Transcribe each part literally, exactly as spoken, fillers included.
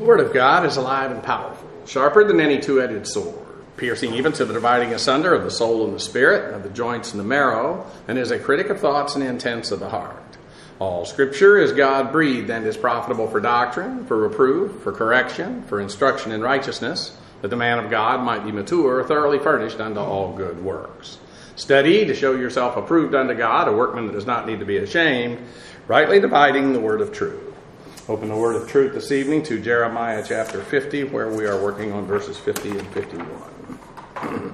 The Word of God is alive and powerful, sharper than any two-edged sword, piercing even to the dividing asunder of the soul and the spirit, of the joints and the marrow, and is a critic of thoughts and intents of the heart. All Scripture is God-breathed and is profitable for doctrine, for reproof, for correction, for instruction in righteousness, that the man of God might be mature, thoroughly furnished unto all good works. Study to show yourself approved unto God, a workman that does not need to be ashamed, rightly dividing the word of truth. Open the word of truth this evening to Jeremiah chapter fifty, where we are working on verses fifty and fifty-one.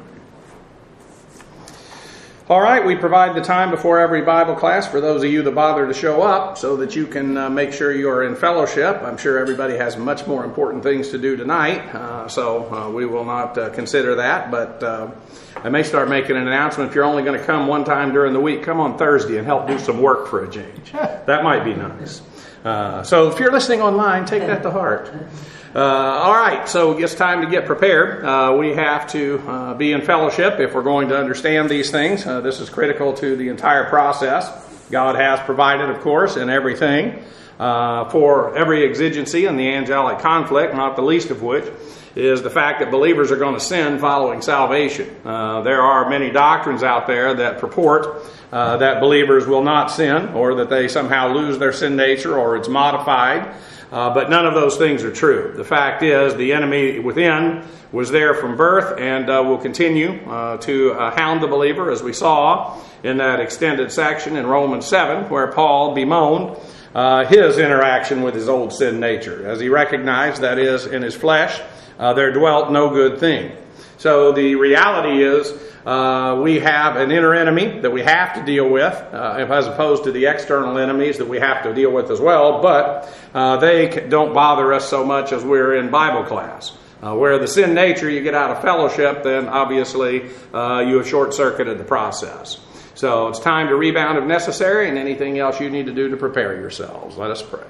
All right, we provide the time before every Bible class for those of you that bother to show up so that you can uh, make sure you are in fellowship. I'm sure everybody has much more important things to do tonight, uh, so uh, we will not uh, consider that. But uh, I may start making an announcement. If you're only going to come one time during the week, come on Thursday and help do some work for a change. That might be nice. Uh, so if you're listening online, take that to heart. Uh, all right, so it's time to get prepared. Uh, we have to uh, be in fellowship if we're going to understand these things. Uh, this is critical to the entire process. God has provided, of course, in everything uh, for every exigency in the angelic conflict, not the least of which is the fact that believers are going to sin following salvation. Uh, there are many doctrines out there that purport uh, that believers will not sin, or that they somehow lose their sin nature, or it's modified. Uh, but none of those things are true. The fact is, the enemy within was there from birth and uh, will continue uh, to uh, hound the believer, as we saw in that extended section in Romans seven, where Paul bemoaned uh, his interaction with his old sin nature, as he recognized that is, in his flesh, uh, there dwelt no good thing. So the reality is, Uh, we have an inner enemy that we have to deal with, uh, as opposed to the external enemies that we have to deal with as well, but uh, they don't bother us so much as we're in Bible class. Uh, where the sin nature you get out of fellowship, then obviously uh, you have short-circuited the process. So it's time to rebound if necessary, and anything else you need to do to prepare yourselves. Let us pray.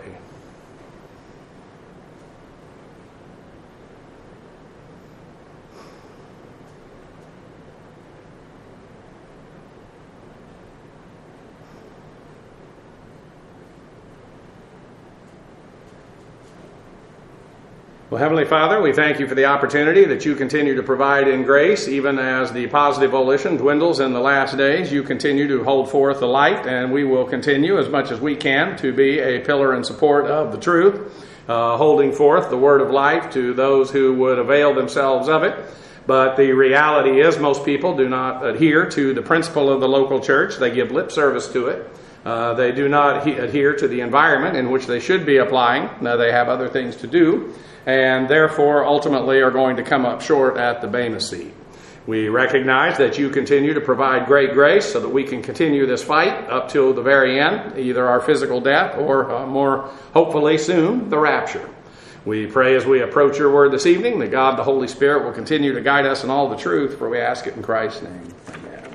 Well, Heavenly Father, we thank you for the opportunity that you continue to provide in grace, even as the positive volition dwindles in the last days. You continue to hold forth the light, and we will continue as much as we can to be a pillar and support of the truth, uh, holding forth the word of life to those who would avail themselves of it. But the reality is most people do not adhere to the principle of the local church. They give lip service to it. Uh, they do not he- adhere to the environment in which they should be applying. Now, they have other things to do, and therefore ultimately are going to come up short at the Bema seat. We recognize that you continue to provide great grace so that we can continue this fight up till the very end, either our physical death or uh, more hopefully soon, the rapture. We pray as we approach your word this evening that God, the Holy Spirit, will continue to guide us in all the truth, for we ask it in Christ's name. Amen.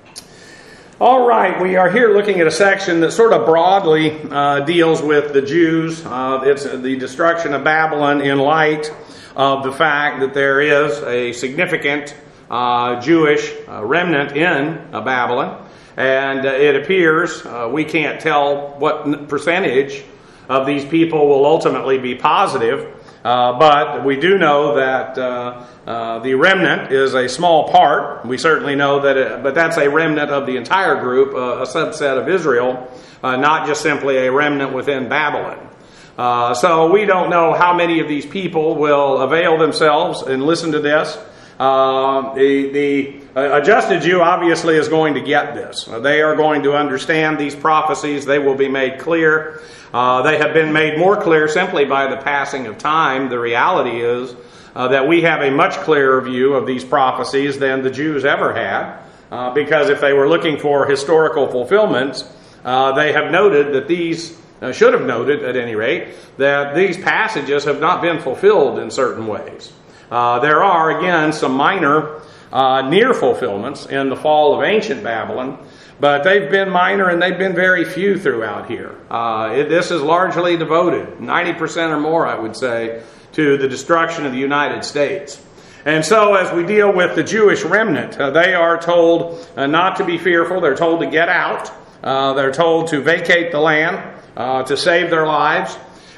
All right, we are here looking at a section that sort of broadly uh, deals with the Jews. Uh, it's the destruction of Babylon in light of the fact that there is a significant uh, Jewish uh, remnant in uh, Babylon. And uh, it appears, uh, we can't tell what percentage of these people will ultimately be positive. Uh, but we do know that uh, uh, the remnant is a small part. We certainly know that, it, but that's a remnant of the entire group, uh, a subset of Israel, uh, not just simply a remnant within Babylon. Uh, so we don't know how many of these people will avail themselves and listen to this. Uh, the the uh, adjusted Jew obviously is going to get this. Uh, they are going to understand these prophecies. They will be made clear. Uh, they have been made more clear simply by the passing of time. The reality is uh, that we have a much clearer view of these prophecies than the Jews ever had, uh, because if they were looking for historical fulfillments, uh, they have noted that these, uh, should have noted at any rate, that these passages have not been fulfilled in certain ways. Uh, there are, again, some minor uh, near fulfillments in the fall of ancient Babylon, but they've been minor and they've been very few throughout here. Uh, it, this is largely devoted, ninety percent or more, I would say, to the destruction of the United States. And so as we deal with the Jewish remnant, uh, they are told uh, not to be fearful. They're told to get out. Uh, they're told to vacate the land, uh, to save their lives.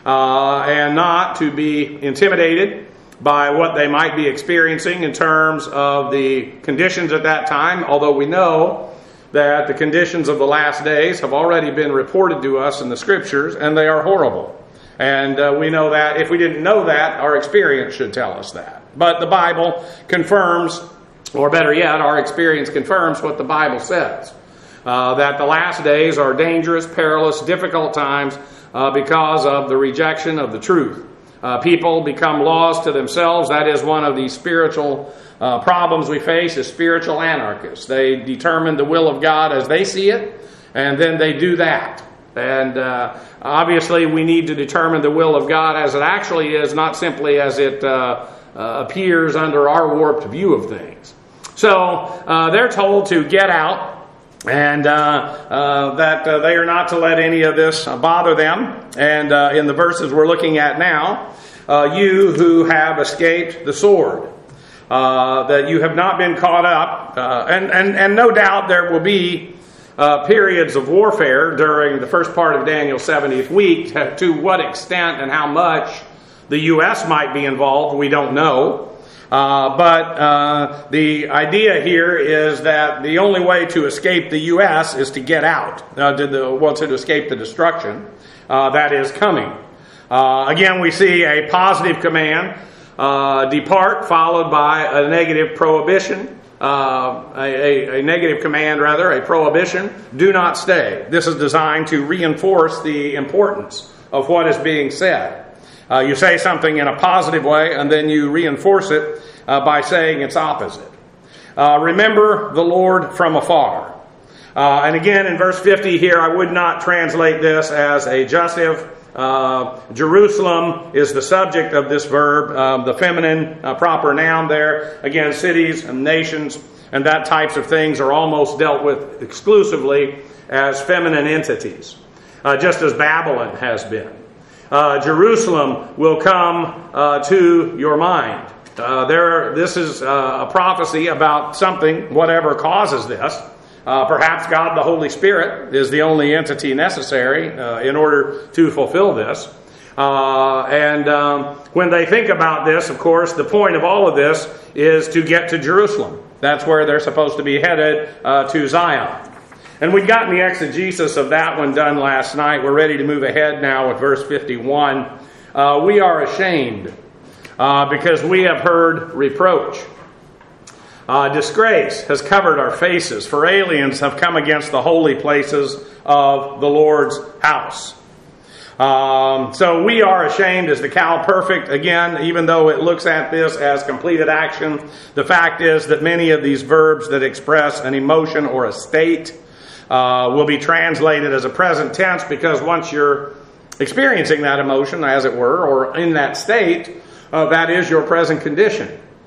uh, and not to be intimidated by what they might be experiencing in terms of the conditions at that time, although we know that the conditions of the last days have already been reported to us in the Scriptures, and they are horrible. And uh, we know that. If we didn't know that, our experience should tell us that. But the Bible confirms, or better yet, our experience confirms what the Bible says. Uh, that the last days are dangerous, perilous, difficult times uh, because of the rejection of the truth. Uh, people become laws to themselves. That is one of the spiritual uh, problems we face, is spiritual anarchists. They determine the will of God as they see it, and then they do that. And uh, obviously we need to determine the will of God as it actually is, not simply as it uh, uh, appears under our warped view of things. So uh, they're told to get out, and uh, uh, that uh, they are not to let any of this uh, bother them. And uh, in the verses we're looking at now, uh, you who have escaped the sword, uh, that you have not been caught up, uh, and, and, and no doubt there will be uh, periods of warfare during the first part of Daniel's seventieth week. To what extent and how much the U S might be involved, we don't know. Uh, but uh, the idea here is that the only way to escape the U S is to get out, uh, to the, well, to escape the destruction uh, that is coming. Uh, again, we see a positive command, uh, depart, followed by a negative prohibition, uh, a, a, a negative command rather, a prohibition, do not stay. This is designed to reinforce the importance of what is being said. Uh, you say something in a positive way, and then you reinforce it uh, by saying its opposite. Uh, remember the Lord from afar. Uh, and again, in verse fifty here, I would not translate this as a jussive. Uh, Jerusalem is the subject of this verb, um, the feminine uh, proper noun there. Again, cities and nations and that types of things are almost dealt with exclusively as feminine entities, uh, just as Babylon has been. Uh, Jerusalem will come uh, to your mind. Uh, there, this is uh, a prophecy about something, whatever causes this. Uh, perhaps God the Holy Spirit is the only entity necessary uh, in order to fulfill this. Uh, and um, when they think about this, of course, the point of all of this is to get to Jerusalem. That's where they're supposed to be headed, uh, to Zion. And we've gotten the exegesis of that one done last night. We're ready to move ahead now with verse fifty-one. Uh, we are ashamed uh, because we have heard reproach. Uh, disgrace has covered our faces, for aliens have come against the holy places of the Lord's house. Um, so we are ashamed as the Cal Perfect. Again, even though it looks at this as completed action, the fact is that many of these verbs that express an emotion or a state Uh, will be translated as a present tense, because once you're experiencing that emotion, as it were, or in that state, uh, that is your present condition.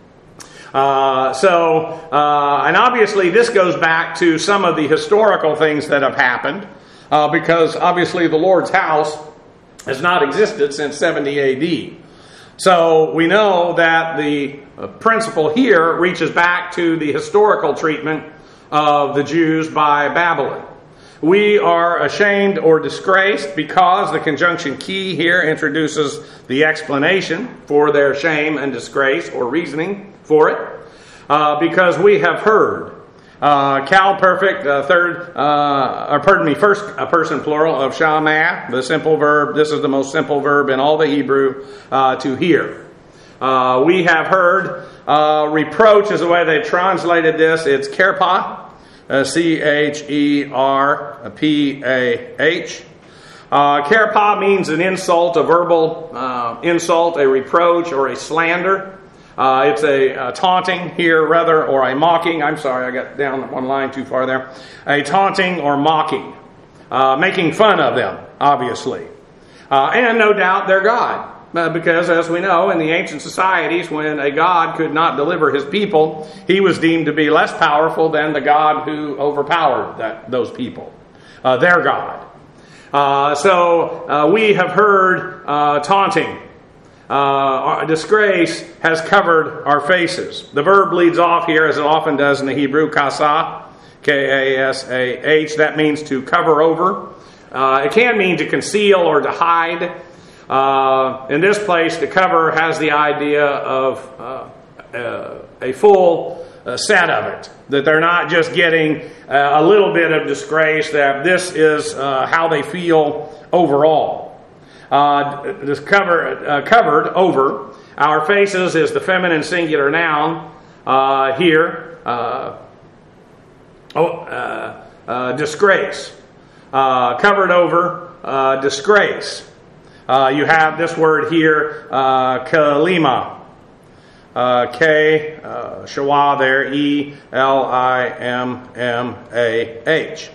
Uh, so, uh, and obviously this goes back to some of the historical things that have happened, uh, because obviously the Lord's house has not existed since seventy A D. So we know that the principle here reaches back to the historical treatment of the Jews by Babylon. We are ashamed or disgraced because the conjunction key here introduces the explanation for their shame and disgrace, or reasoning for it, uh, because we have heard. Uh, Cal Perfect, uh, third, uh, or pardon me, first uh, person plural of shamah, the simple verb. This is the most simple verb in all the Hebrew, uh, to hear. Uh, we have heard. Uh, reproach is the way they translated this. It's kerpah. Uh, C H E R P A H. Uh, kerpah means an insult, a verbal uh, insult, a reproach, or a slander. Uh, it's a, a taunting here, rather, or a mocking. I'm sorry, I got down one line too far there. A taunting or mocking. Uh, making fun of them, obviously. Uh, and no doubt their God. Uh, because, as we know, in the ancient societies, when a god could not deliver his people, he was deemed to be less powerful than the god who overpowered that, those people, uh, their God. Uh, so uh, we have heard uh, taunting. Uh, disgrace has covered our faces. The verb leads off here, as it often does in the Hebrew, kasah, K A S A H. That means to cover over. Uh, it can mean to conceal or to hide. Uh, in this place, the cover has the idea of uh, uh, a full uh, set of it. That they're not just getting uh, a little bit of disgrace, that this is uh, how they feel overall. Uh, this cover, uh, covered over our faces is the feminine singular noun uh, here. Uh, oh, uh, uh, disgrace. Uh, covered over uh, disgrace. Uh, you have this word here, uh, kalima. Uh, K, uh, shawa there, E L I M M A H.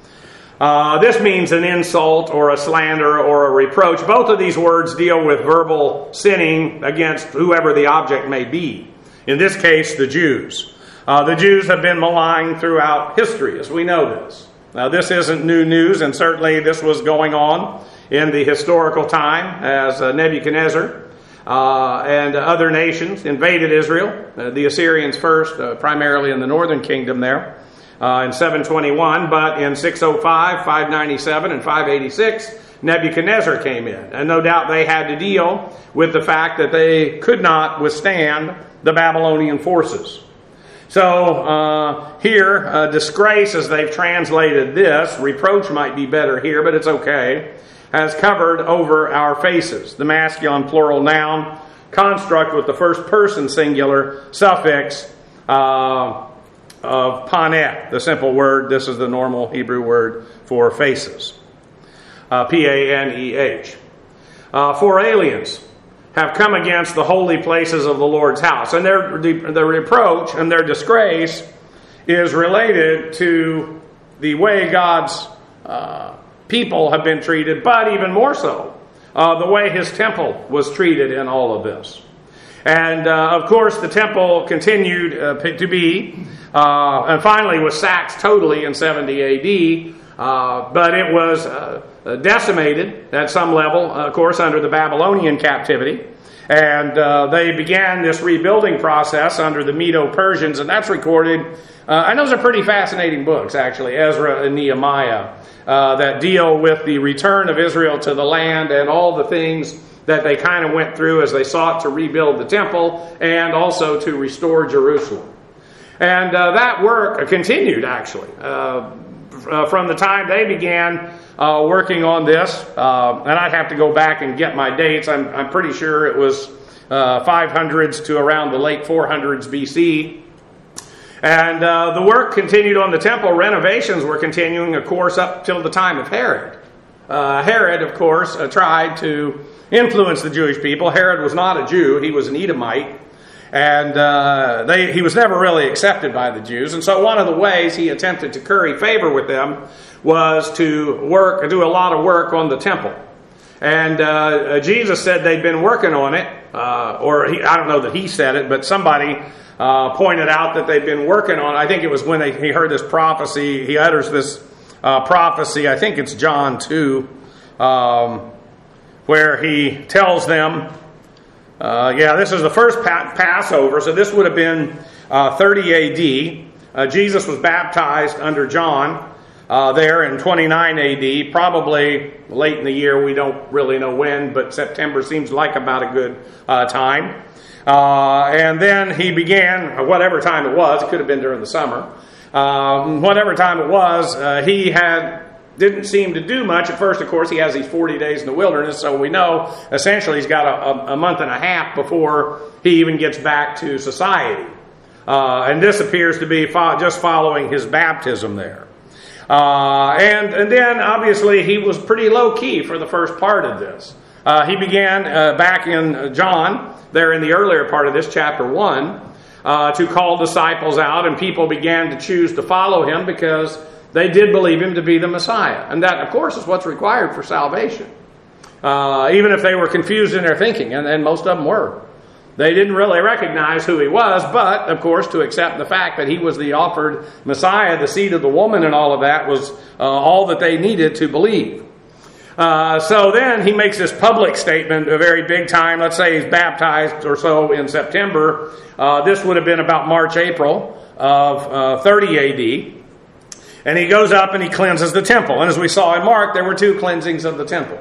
Uh, this means an insult or a slander or a reproach. Both of these words deal with verbal sinning against whoever the object may be. In this case, the Jews. Uh, the Jews have been maligned throughout history, as we know this. Now, this isn't new news, and certainly this was going on in the historical time as uh, Nebuchadnezzar uh, and other nations invaded Israel. Uh, the Assyrians first, uh, primarily in the northern kingdom there. Uh, in seven twenty-one, but in six oh five, five ninety-seven, and five eighty-six, Nebuchadnezzar came in. And no doubt they had to deal with the fact that they could not withstand the Babylonian forces. So uh, here, uh, disgrace, as they've translated this, reproach might be better here, but it's okay, has covered over our faces. The masculine plural noun construct with the first person singular suffix uh, of paneh, the simple word. This is the normal Hebrew word for faces. Uh, P A N E H. Uh, for aliens have come against the holy places of the Lord's house. And their the, the reproach and their disgrace is related to the way God's uh, people have been treated, but even more so, uh, the way His temple was treated in all of this. And, uh, of course, the temple continued uh, to be, uh, and finally was sacked totally in seventy A D, uh, but it was uh, decimated at some level, of course, under the Babylonian captivity. And uh, they began this rebuilding process under the Medo-Persians, and that's recorded. Uh, and those are pretty fascinating books, actually, Ezra and Nehemiah, uh, that deal with the return of Israel to the land and all the things that they kind of went through as they sought to rebuild the temple and also to restore Jerusalem. And uh, that work continued, actually, uh, uh, from the time they began uh, working on this. Uh, and I'd have to go back and get my dates. I'm, I'm pretty sure it was uh, five hundreds to around the late four hundreds B C. And uh, the work continued on the temple. Renovations were continuing, of course, up till the time of Herod. Uh, Herod, of course, uh, tried to influence the Jewish people. Herod was not a Jew. He was an Edomite. And uh, they, he was never really accepted by the Jews. And so one of the ways he attempted to curry favor with them was to work, do a lot of work on the temple. And uh, Jesus said they'd been working on it. Uh, or he, I don't know that he said it, but somebody uh, pointed out that they'd been working on it. I think it was when they, he heard this prophecy. He utters this uh, prophecy. I think it's John two. Um, where he tells them, uh, yeah, this is the first pa- Passover, so this would have been uh, thirty A D. Uh, Jesus was baptized under John uh, there in twenty-nine A D, probably late in the year. We don't really know when, but September seems like about a good uh, time. Uh, and then he began, whatever time it was, it could have been during the summer, um, whatever time it was, uh, he had didn't seem to do much. At first, of course, he has these forty days in the wilderness, so we know essentially he's got a, a month and a half before he even gets back to society. Uh, and this appears to be fo- just following his baptism there. Uh, and, and then, obviously, he was pretty low-key for the first part of this. Uh, he began uh, back in John, there in the earlier part of this, chapter one, uh, to call disciples out, and people began to choose to follow him because they did believe him to be the Messiah. And that, of course, is what's required for salvation. Uh, even if they were confused in their thinking, and, and most of them were. They didn't really recognize who he was, but, of course, to accept the fact that he was the offered Messiah, the seed of the woman and all of that, was uh, all that they needed to believe. Uh, so then he makes this public statement, a very big time. Let's say he's baptized or so in September. Uh, this would have been about March, April of uh, thirty A D. And he goes up and he cleanses the temple. And as we saw in Mark, there were two cleansings of the temple.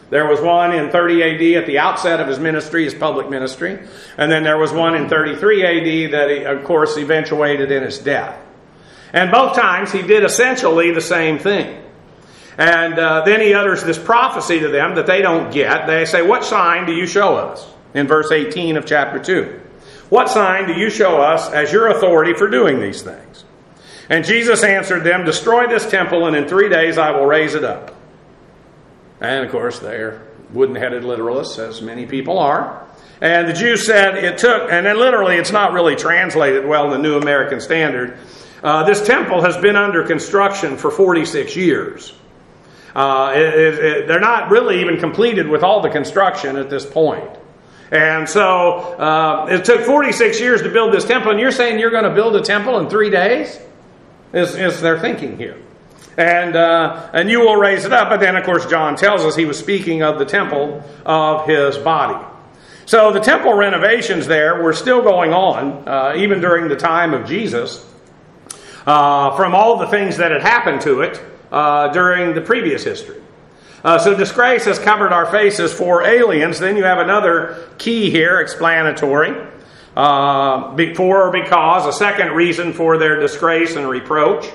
There was one in thirty A D at the outset of his ministry, his public ministry. And then there was one in thirty-three A D that, he, of course, eventuated in his death. And both times he did essentially the same thing. And uh, then he utters this prophecy to them that they don't get. They say, "What sign do you show us?" In verse eighteen of chapter two. "What sign do you show us as your authority for doing these things?" And Jesus answered them, "Destroy this temple, and in three days I will raise it up." And of course, they're wooden-headed literalists, as many people are. And the Jews said it took, and then literally it's not really translated well in the New American Standard. Uh, this temple has been under construction for forty-six years. Uh, it, it, it, they're not really even completed with all the construction at this point. And so uh, it took forty-six years to build this temple, and you're saying you're going to build a temple in three days? Is, is their thinking here. And uh, and you will raise it up. But then, of course, John tells us he was speaking of the temple of his body. So the temple renovations there were still going on, uh, even during the time of Jesus, uh, from all the things that had happened to it uh, during the previous history. Uh, so disgrace has covered our faces for aliens. Then you have another key here, explanatory. Uh, before or because, a second reason for their disgrace and reproach.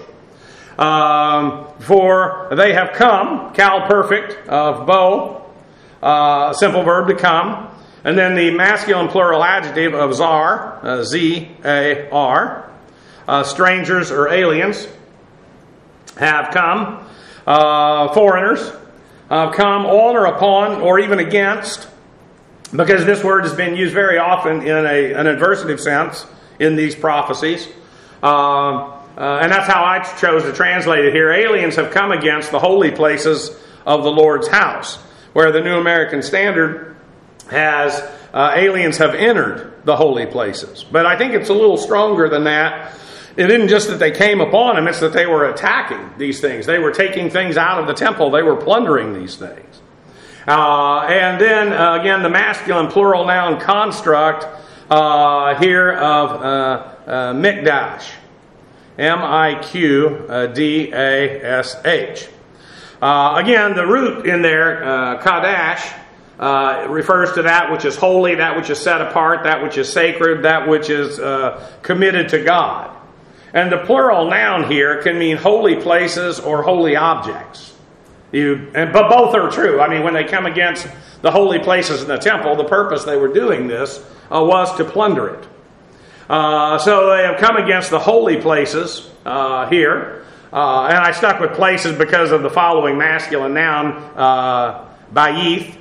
Um, for they have come, cal perfect of bo, uh, simple verb to come, and then the masculine plural adjective of zar, uh, Z A R, uh, strangers or aliens have come, uh, foreigners have come on or upon or even against, because this word has been used very often in a, an adversative sense in these prophecies. Uh, Uh, and that's how I chose to translate it here. Aliens have come against the holy places of the Lord's house, where the New American Standard has uh, aliens have entered the holy places. But I think it's a little stronger than that. It isn't just that they came upon them, it's that they were attacking these things. They were taking things out of the temple. They were plundering these things. Uh, and then, uh, again, the masculine plural noun construct uh, here of uh, uh, mikdash. M I Q D A S H. Uh, again, the root in there, uh, Kadash, uh, refers to that which is holy, that which is set apart, that which is sacred, that which is uh, committed to God. And the plural noun here can mean holy places or holy objects. You, and, but both are true. I mean, when they come against the holy places in the temple, the purpose they were doing this uh, was to plunder it. Uh, so they have come against the holy places uh, here. Uh, and I stuck with places because of the following masculine noun, uh, Bayith,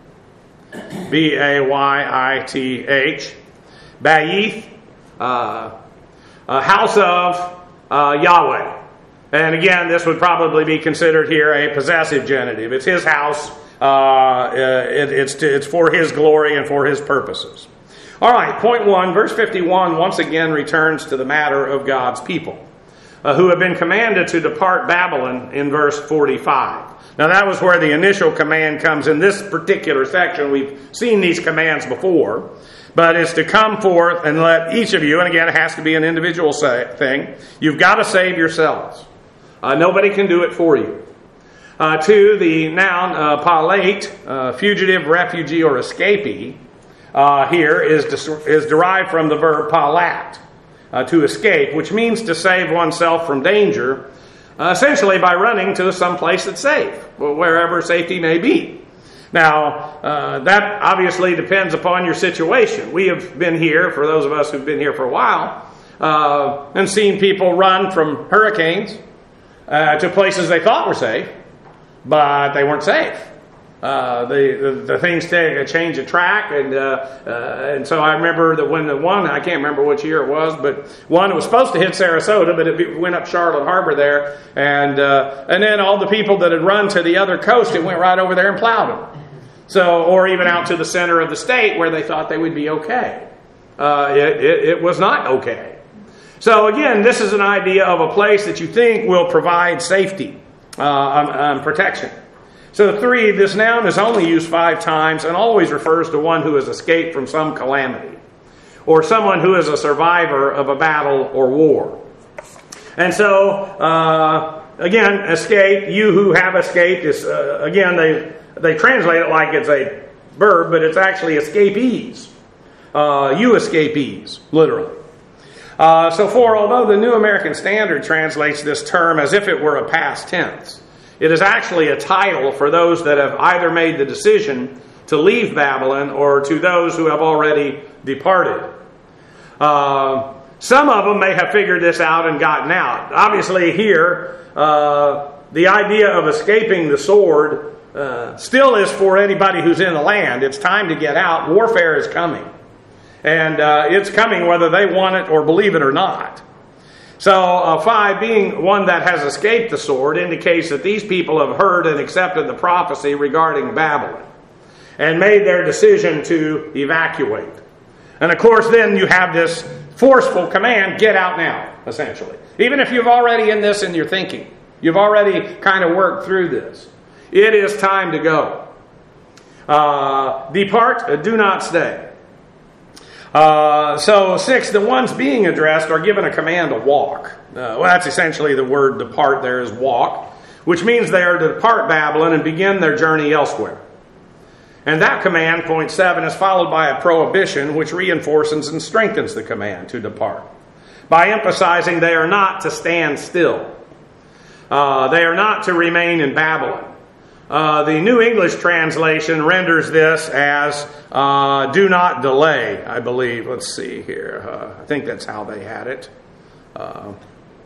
B A Y I T H. Bayith, uh, a house of uh, Yahweh. And again, this would probably be considered here a possessive genitive. It's his house. Uh, it, it's, to, it's for his glory and for his purposes. All right, point one, verse fifty-one once again returns to the matter of God's people, uh, who have been commanded to depart Babylon in verse forty-five. Now that was where the initial command comes in this particular section. We've seen these commands before, but it's to come forth and let each of you, and again it has to be an individual say, thing, you've got to save yourselves. Uh, nobody can do it for you. Uh, two, the noun uh, palate, uh, fugitive, refugee, or escapee, Uh, here is, is derived from the verb palat, uh, to escape, which means to save oneself from danger, uh, essentially by running to some place that's safe, wherever safety may be. Now, uh, that obviously depends upon your situation. We have been here, for those of us who've been here for a while, uh, and seen people run from hurricanes uh, to places they thought were safe, but they weren't safe. Uh, the, the the things take a change of track, and uh, uh, and so I remember that when the one, I can't remember which year it was, but one was supposed to hit Sarasota, but it went up Charlotte Harbor there, and uh, and then all the people that had run to the other coast, it went right over there and plowed them. So, or even out to the center of the state where they thought they would be okay. Uh, it, it, it was not okay. So again, this is an idea of a place that you think will provide safety uh, and, and protection. So three, this noun is only used five times and always refers to one who has escaped from some calamity, or someone who is a survivor of a battle or war. And so, uh, again, escape, you who have escaped, is uh, again, they they translate it like it's a verb, but it's actually escapees. Uh, you escapees, literally. Uh, so for, although the New American Standard translates this term as if it were a past tense, it is actually a title for those that have either made the decision to leave Babylon or to those who have already departed. Uh, some of them may have figured this out and gotten out. Obviously here, uh, the idea of escaping the sword uh, still is for anybody who's in the land. It's time to get out. Warfare is coming. And uh, it's coming whether they want it or believe it or not. So uh, five, being one that has escaped the sword, indicates that these people have heard and accepted the prophecy regarding Babylon and made their decision to evacuate. And of course then you have this forceful command, get out now, essentially. Even if you've already in this in your thinking, you've already kind of worked through this. It is time to go. Uh, depart, do not stay. Uh, so six, the ones being addressed are given a command to walk. Uh, well, that's essentially the word depart there is walk, which means they are to depart Babylon and begin their journey elsewhere. And that command, point seven, is followed by a prohibition which reinforces and strengthens the command to depart by emphasizing they are not to stand still. Uh, they are not to remain in Babylon. Uh, the New English translation renders this as uh, do not delay, I believe. Let's see here. Uh, I think that's how they had it. Uh,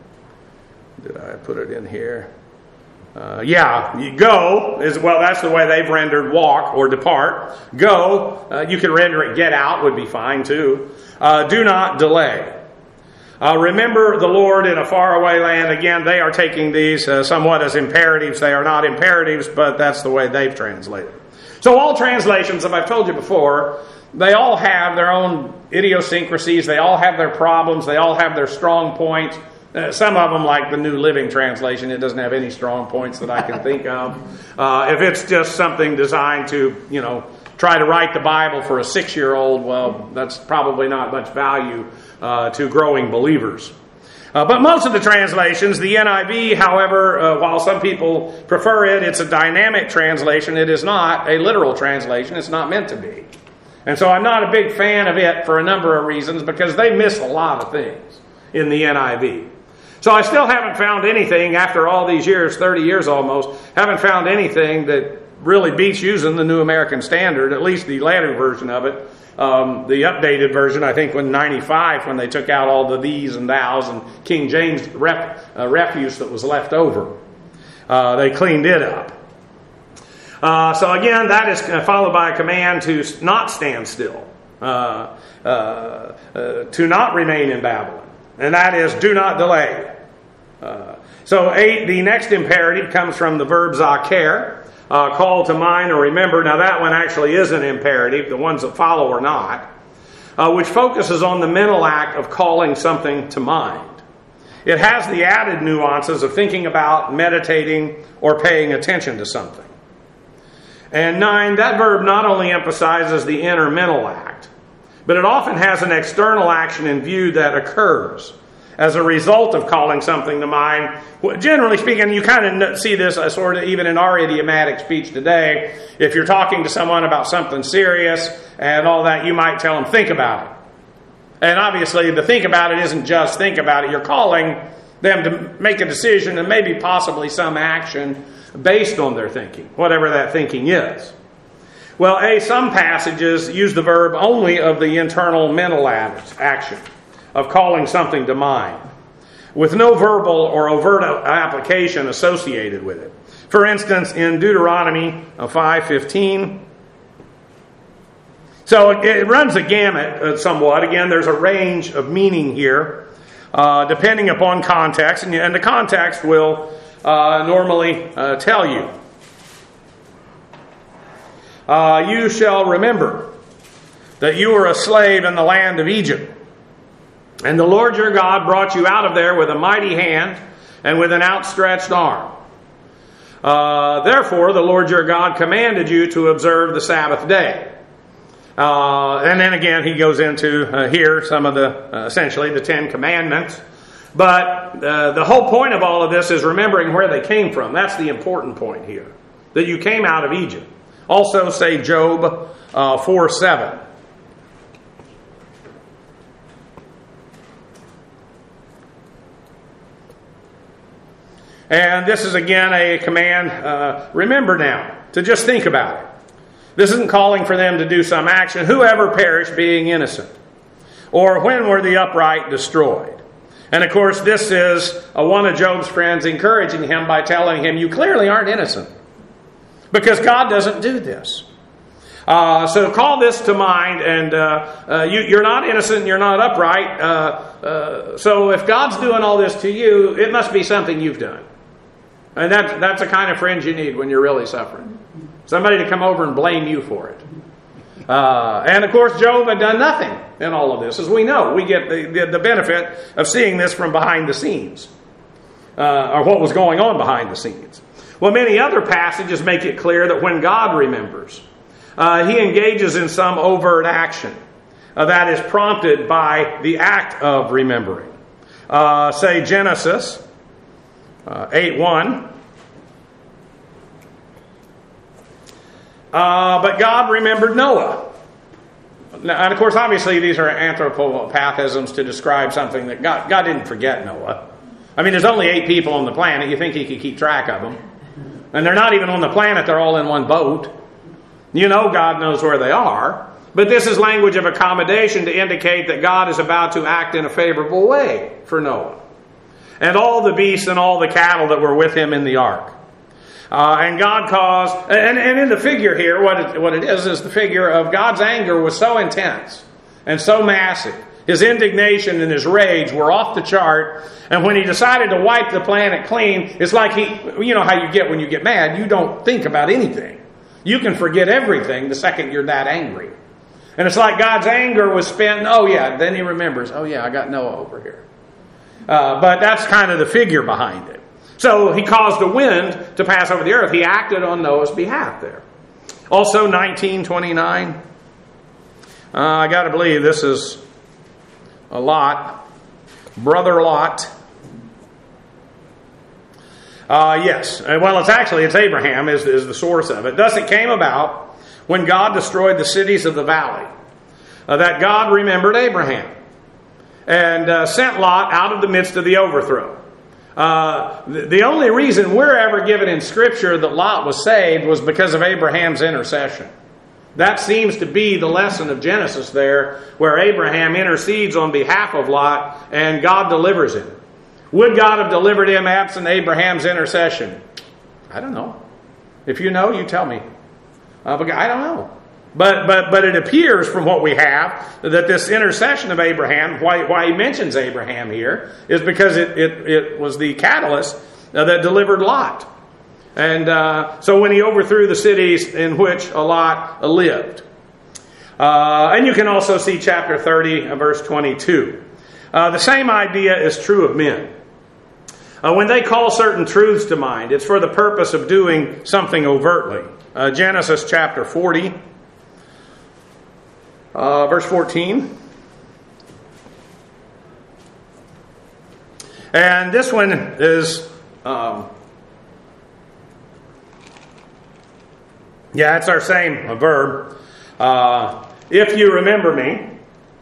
did I put it in here? Uh, yeah, you go is, well, that's the way they've rendered walk or depart. Go, uh, you can render it get out would be fine too. Uh, do not delay. Uh, remember the Lord in a faraway land. Again, they are taking these uh, somewhat as imperatives. They are not imperatives, but that's the way they've translated. So all translations, as I've told you before, they all have their own idiosyncrasies. They all have their problems. They all have their strong points. Uh, some of them, like the New Living Translation, it doesn't have any strong points that I can think of. Uh, if it's just something designed to, you know, try to write the Bible for a six-year-old, well, that's probably not much value uh, to growing believers. Uh, but most of the translations, the N I V, however, uh, while some people prefer it, it's a dynamic translation. It is not a literal translation. It's not meant to be. And so I'm not a big fan of it for a number of reasons, because they miss a lot of things in the N I V. So I still haven't found anything, after all these years, thirty years almost, haven't found anything that really beats using the New American Standard, at least the latter version of it. Um, the updated version, I think, when ninety-five, when they took out all the these and thous and King James ref, uh, refuse that was left over. Uh, they cleaned it up. Uh, so again, that is followed by a command to not stand still, uh, uh, uh, to not remain in Babylon. And that is, do not delay. Uh, so eight, the next imperative comes from the verb zaker, uh, call to mind or remember. Now that one actually is an imperative. The ones that follow are not. Uh, which focuses on the mental act of calling something to mind. It has the added nuances of thinking about, meditating, or paying attention to something. And nine, that verb not only emphasizes the inner mental act, but it often has an external action in view that occurs as a result of calling something to mind. Generally speaking, you kind of see this uh, sort of even in our idiomatic speech today. If you're talking to someone about something serious and all that, you might tell them, think about it. And obviously, the think about it isn't just think about it. You're calling them to make a decision and maybe possibly some action based on their thinking, whatever that thinking is. Well, A, some passages use the verb only of the internal mental action of calling something to mind, with no verbal or overt application associated with it. For instance, in Deuteronomy five fifteen. So it runs a gamut somewhat. Again, there's a range of meaning here, uh, depending upon context, and, and the context will uh, normally uh, tell you. Uh, you shall remember that you were a slave in the land of Egypt, and the Lord your God brought you out of there with a mighty hand and with an outstretched arm. Uh, therefore, the Lord your God commanded you to observe the Sabbath day. Uh, and then again, he goes into uh, here some of the, uh, essentially, the Ten Commandments. But uh, the whole point of all of this is remembering where they came from. That's the important point here. That you came out of Egypt. Also say Job uh, four seven. And this is again a command, uh, remember now, to just think about it. This isn't calling for them to do some action. Whoever perished being innocent. Or when were the upright destroyed? And of course this is uh, one of Job's friends encouraging him by telling him, you clearly aren't innocent. Because God doesn't do this. Uh, so call this to mind, and uh, uh, you, you're not innocent, you're not upright. Uh, uh, so if God's doing all this to you, it must be something you've done. And that's, that's the kind of friends you need when you're really suffering. Somebody to come over and blame you for it. Uh, and of course, Job had done nothing in all of this. As we know, we get the, the, the benefit of seeing this from behind the scenes. Uh, or what was going on behind the scenes. Well, many other passages make it clear that when God remembers, uh, He engages in some overt action uh, that is prompted by the act of remembering. Uh, say Genesis uh, eight one. Uh, but God remembered Noah. Now, and of course, obviously, these are anthropopathisms to describe something that God, God didn't forget Noah. I mean, there's only eight people on the planet. You think He could keep track of them. And they're not even on the planet. They're all in one boat. You know God knows where they are. But this is language of accommodation to indicate that God is about to act in a favorable way for Noah. And all the beasts and all the cattle that were with him in the ark. Uh, and God caused, and, and in the figure here, what it, what it is, is the figure of God's anger was so intense and so massive. His indignation and his rage were off the chart. And when He decided to wipe the planet clean, it's like he, you know how you get when you get mad, you don't think about anything. You can forget everything the second you're that angry. And it's like God's anger was spent, oh yeah, then He remembers, oh yeah, I got Noah over here. Uh, but that's kind of the figure behind it. So He caused a wind to pass over the earth. He acted on Noah's behalf there. Also nineteen twenty-nine. Uh, I got to believe this is a Lot. Brother Lot. Uh, yes. Well, it's actually, it's Abraham is, is the source of it. Thus it came about when God destroyed the cities of the valley uh, that God remembered Abraham and uh, sent Lot out of the midst of the overthrow. Uh, the, the only reason we're ever given in Scripture that Lot was saved was because of Abraham's intercession. That seems to be the lesson of Genesis there, where Abraham intercedes on behalf of Lot and God delivers him. Would God have delivered him absent Abraham's intercession? I don't know. If you know, you tell me. Uh, but I don't know. But but but it appears from what we have that this intercession of Abraham, why, why he mentions Abraham here, is because it, it, it was the catalyst uh, that delivered Lot. And uh, so when he overthrew the cities in which Lot lived. Uh, and you can also see chapter thirty, verse twenty-two. Uh, the same idea is true of men. Uh, when they call certain truths to mind, it's for the purpose of doing something overtly. Uh, Genesis chapter forty, uh, verse fourteen. And this one is... Um, Yeah, it's our same verb. Uh, if you remember me.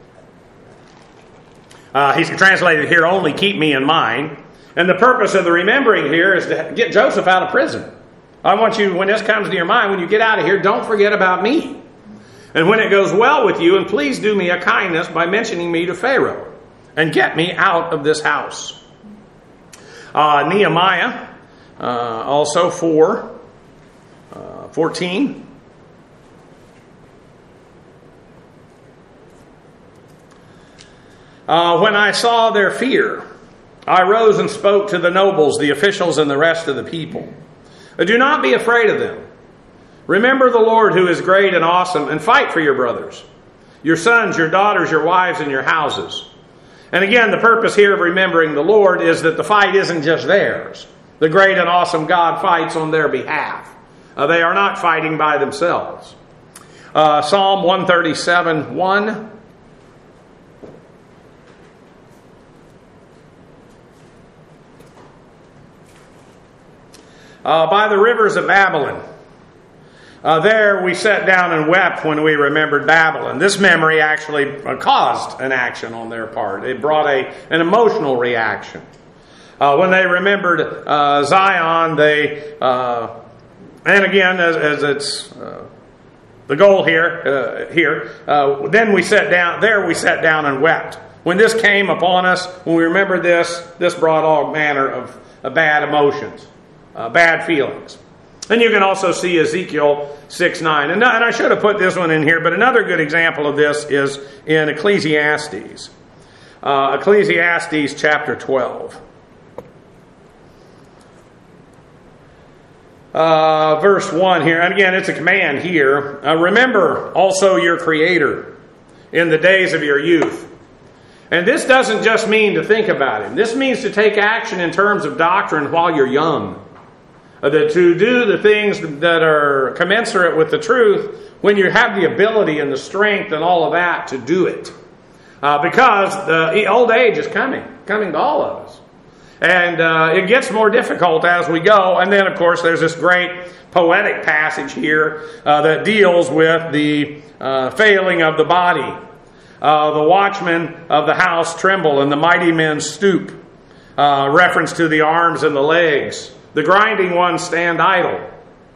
Uh, he's translated here, only keep me in mind. And the purpose of the remembering here is to get Joseph out of prison. I want you, when this comes to your mind, when you get out of here, don't forget about me. And when it goes well with you, and please do me a kindness by mentioning me to Pharaoh. And get me out of this house. Uh, Nehemiah, uh, also four. Uh, fourteen. Uh, when I saw their fear, I rose and spoke to the nobles, the officials, and the rest of the people. Do not be afraid of them. Remember the Lord who is great and awesome, and fight for your brothers, your sons, your daughters, your wives, and your houses. And again, the purpose here of remembering the Lord is that the fight isn't just theirs. The great and awesome God fights on their behalf. Uh, they are not fighting by themselves. Uh, Psalm one thirty-seven, one. Uh, by the rivers of Babylon, Uh, there we sat down and wept when we remembered Babylon. This memory actually caused an action on their part. It brought a, an emotional reaction. Uh, when they remembered uh, Zion, they, uh, and again, as, as it's uh, the goal here, uh, here, uh, then we sat down, there we sat down and wept. When this came upon us, when we remembered this, this brought all manner of, of bad emotions, uh, bad feelings. And you can also see Ezekiel six nine. And, and I should have put this one in here, but another good example of this is in Ecclesiastes. Uh, Ecclesiastes chapter twelve. Uh, verse one here. And again, it's a command here. Uh, Remember also your Creator in the days of your youth. And this doesn't just mean to think about Him. This means to take action in terms of doctrine while you're young. Uh, to do the things that are commensurate with the truth when you have the ability and the strength and all of that to do it. Uh, because the old age is coming, coming to all of us. And uh, it gets more difficult as we go. And then, of course, there's this great poetic passage here uh, that deals with the uh, failing of the body. Uh, the watchmen of the house tremble and the mighty men stoop. Uh, reference to the arms and the legs. The grinding ones stand idle.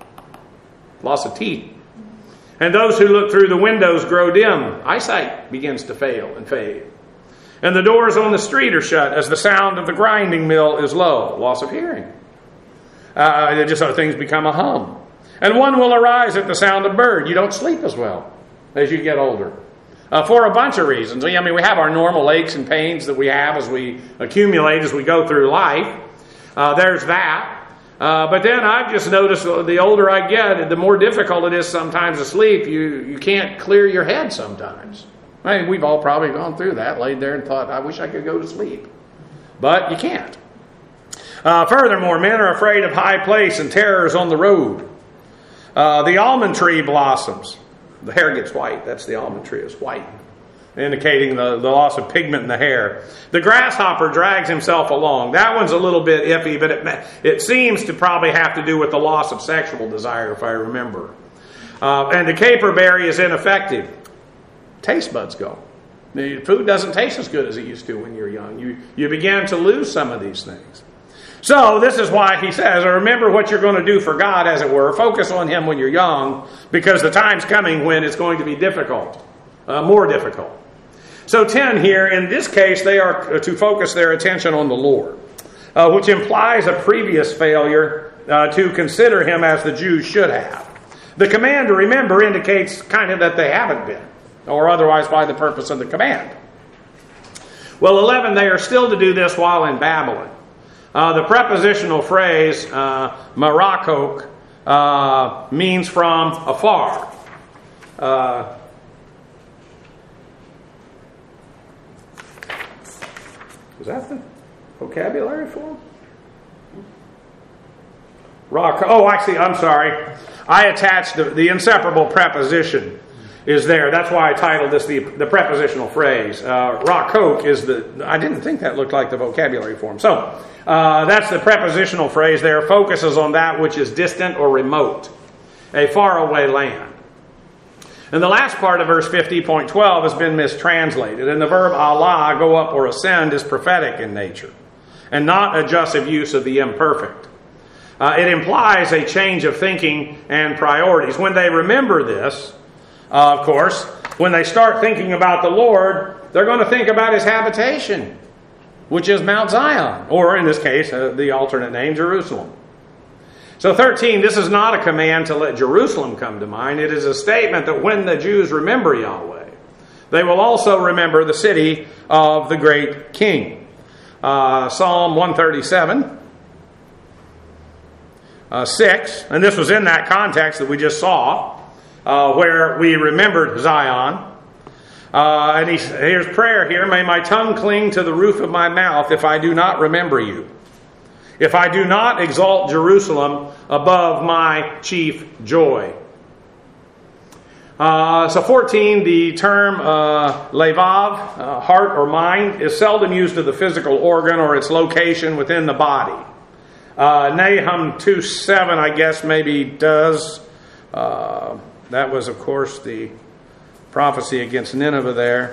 Loss of teeth. And those who look through the windows grow dim. Eyesight begins to fail and fade. And the doors on the street are shut as the sound of the grinding mill is low. Loss of hearing. Uh, just so things become a hum. And one will arise at the sound of bird. You don't sleep as well as you get older. Uh, for a bunch of reasons. I mean, we have our normal aches and pains that we have as we accumulate, as we go through life. Uh, there's that. Uh, but then I've just noticed the older I get, the more difficult it is sometimes to sleep. You you can't clear your head sometimes. I mean, we've all probably gone through that, laid there and thought, I wish I could go to sleep. But you can't. Uh, furthermore, men are afraid of high place and terrors on the road. Uh, the almond tree blossoms. The hair gets white. That's the almond tree. It's white, indicating the, the loss of pigment in the hair. The grasshopper drags himself along. That one's a little bit iffy, but it, it seems to probably have to do with the loss of sexual desire, if I remember. Uh, and the caperberry is ineffective. Taste buds go. The food doesn't taste as good as it used to when you're young. You, you begin to lose some of these things. So this is why he says, remember what you're going to do for God, as it were. Focus on Him when you're young, because the time's coming when it's going to be difficult, uh, more difficult. So ten here, in this case, they are to focus their attention on the Lord, uh, which implies a previous failure uh, to consider Him as the Jews should have. The command to remember indicates kind of that they haven't been, or otherwise by the purpose of the command. Well, eleven, they are still to do this while in Babylon. Uh, the prepositional phrase, uh, marakok, uh, means from afar. Uh, is that the vocabulary for it? Rock. Oh, actually, I'm sorry. I attached the, the inseparable preposition is there. That's why I titled this the, the prepositional phrase. Uh, Rakok is the, I didn't think that looked like the vocabulary form. So, uh, that's the prepositional phrase there. Focuses on that which is distant or remote. A faraway land. And the last part of verse fifty point twelve has been mistranslated. And the verb Allah, go up or ascend, is prophetic in nature. And not a jussive use of the imperfect. Uh, it implies a change of thinking and priorities. When they remember this, Uh, of course, when they start thinking about the Lord, they're going to think about His habitation, which is Mount Zion, or in this case, uh, the alternate name, Jerusalem. So thirteen, this is not a command to let Jerusalem come to mind. It is a statement that when the Jews remember Yahweh, they will also remember the city of the great King. Uh, Psalm one thirty-seven, uh, six, and this was in that context that we just saw, Uh, where we remembered Zion. Uh, and he, here's prayer here. May my tongue cling to the roof of my mouth if I do not remember you. If I do not exalt Jerusalem above my chief joy. Uh, so fourteen, the term uh, levav, uh, heart or mind, is seldom used of the physical organ or its location within the body. Uh, Nahum two seven, I guess, maybe does. Uh, that was, of course, the prophecy against Nineveh there.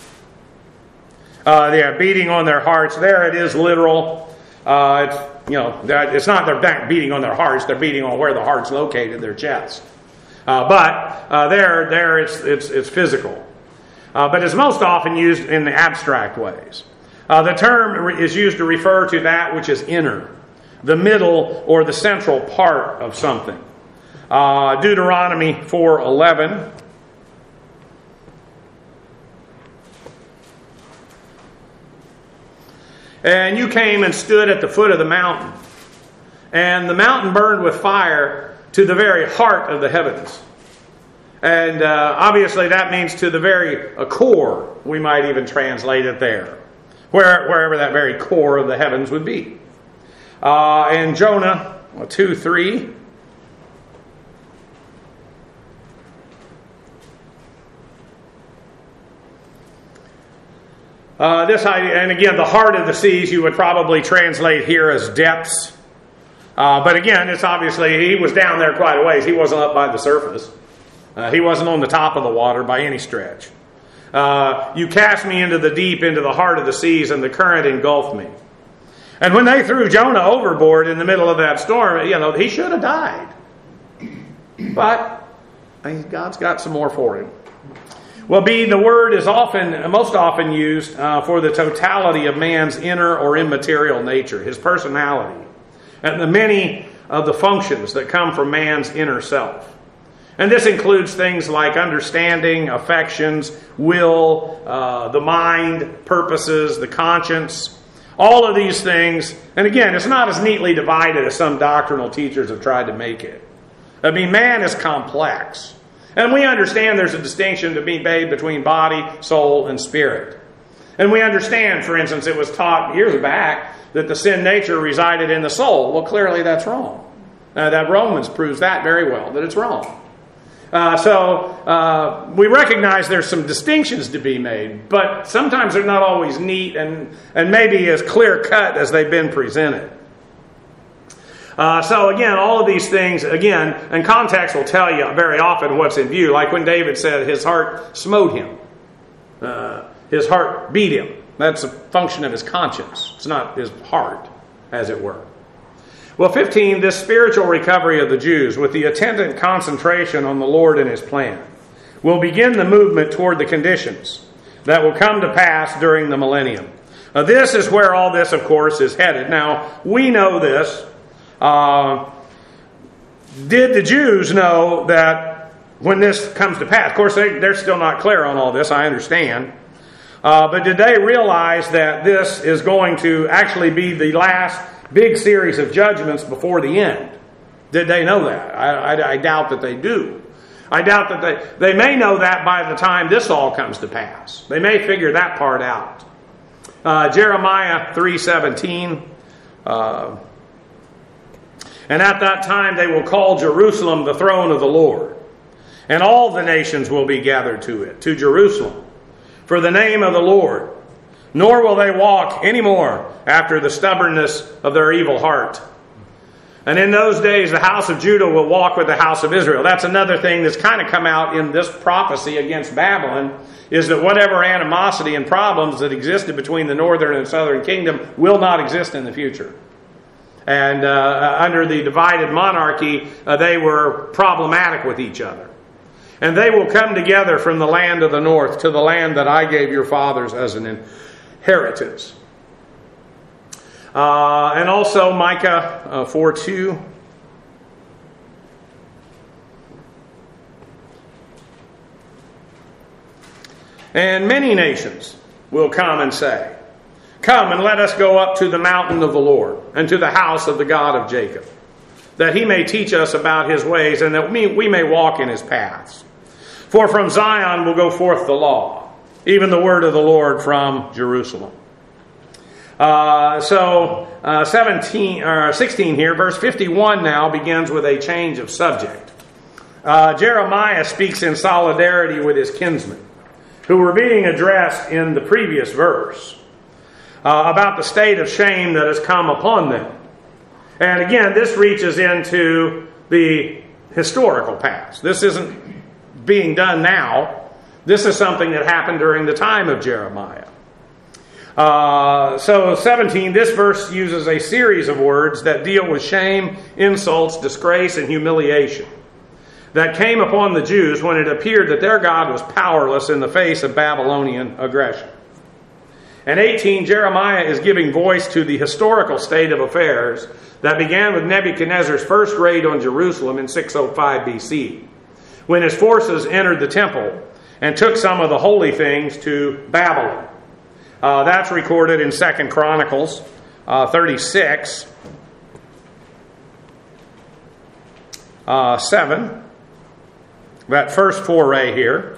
Uh, they are beating on their hearts. There it is literal. Uh, it's, you know, it's not they're beating on their hearts. They're beating on where the heart's located, their chest. Uh, but uh, there, there it's, it's, it's physical. Uh, but it's most often used in the abstract ways. Uh, the term is used to refer to that which is inner, the middle or the central part of something. Uh, Deuteronomy four eleven. And you came and stood at the foot of the mountain, and the mountain burned with fire to the very heart of the heavens. And uh, obviously that means to the very uh, core. We might even translate it there, where, wherever that very core of the heavens would be. Uh, and Jonah two three. Uh, this idea, and again, the heart of the seas you would probably translate here as depths. Uh, but again, it's obviously, he was down there quite a ways. He wasn't up by the surface. Uh, he wasn't on the top of the water by any stretch. Uh, you cast me into the deep, into the heart of the seas, and the current engulfed me. And when they threw Jonah overboard in the middle of that storm, you know, he should have died. But God's got some more for him. Well, B, the word is often, most often used uh, for the totality of man's inner or immaterial nature, his personality, and the many of the functions that come from man's inner self. And this includes things like understanding, affections, will, uh, the mind, purposes, the conscience, all of these things. And again, it's not as neatly divided as some doctrinal teachers have tried to make it. I mean, man is complex. And we understand there's a distinction to be made between body, soul, and spirit. And we understand, for instance, it was taught years back that the sin nature resided in the soul. Well, clearly that's wrong. Uh, that Romans proves that very well, that it's wrong. Uh, so uh, we recognize there's some distinctions to be made, but sometimes they're not always neat and, and maybe as clear-cut as they've been presented. Uh, so again, all of these things, again, and context will tell you very often what's in view. Like when David said his heart smote him. Uh, his heart beat him. That's a function of his conscience. It's not his heart, as it were. Well, fifteen, this spiritual recovery of the Jews with the attendant concentration on the Lord and his plan will begin the movement toward the conditions that will come to pass during the millennium. Now, this is where all this, of course, is headed. Now, we know this. Uh, did the Jews know that when this comes to pass? Of course, they, they're still not clear on all this, I understand. Uh, but did they realize that this is going to actually be the last big series of judgments before the end? Did they know that? I, I, I doubt that they do. I doubt that they... They may know that by the time this all comes to pass. They may figure that part out. Uh, Jeremiah three seventeen... Uh, And at that time they will call Jerusalem the throne of the Lord, and all the nations will be gathered to it, to Jerusalem, for the name of the Lord. Nor will they walk any more after the stubbornness of their evil heart. And in those days the house of Judah will walk with the house of Israel. That's another thing that's kind of come out in this prophecy against Babylon, is that whatever animosity and problems that existed between the northern and southern kingdom will not exist in the future. And uh, under the divided monarchy, uh, they were problematic with each other. And they will come together from the land of the north to the land that I gave your fathers as an inheritance. Uh, and also Micah uh, four two. And many nations will come and say, come and let us go up to the mountain of the Lord and to the house of the God of Jacob, that he may teach us about his ways and that we, we may walk in his paths. For from Zion will go forth the law, even the word of the Lord from Jerusalem. Uh, so uh, seventeen or sixteen here, verse fifty-one now begins with a change of subject. Uh, Jeremiah speaks in solidarity with his kinsmen, who were being addressed in the previous verse. Uh, about the state of shame that has come upon them. And again, this reaches into the historical past. This isn't being done now. This is something that happened during the time of Jeremiah. Uh, so seventeen, this verse uses a series of words that deal with shame, insults, disgrace, and humiliation that came upon the Jews when it appeared that their God was powerless in the face of Babylonian aggression. And eighteen, Jeremiah is giving voice to the historical state of affairs that began with Nebuchadnezzar's first raid on Jerusalem in six oh five B C, when his forces entered the temple and took some of the holy things to Babylon. Uh, that's recorded in Second Chronicles uh, thirty-six, uh, seven. That first foray here.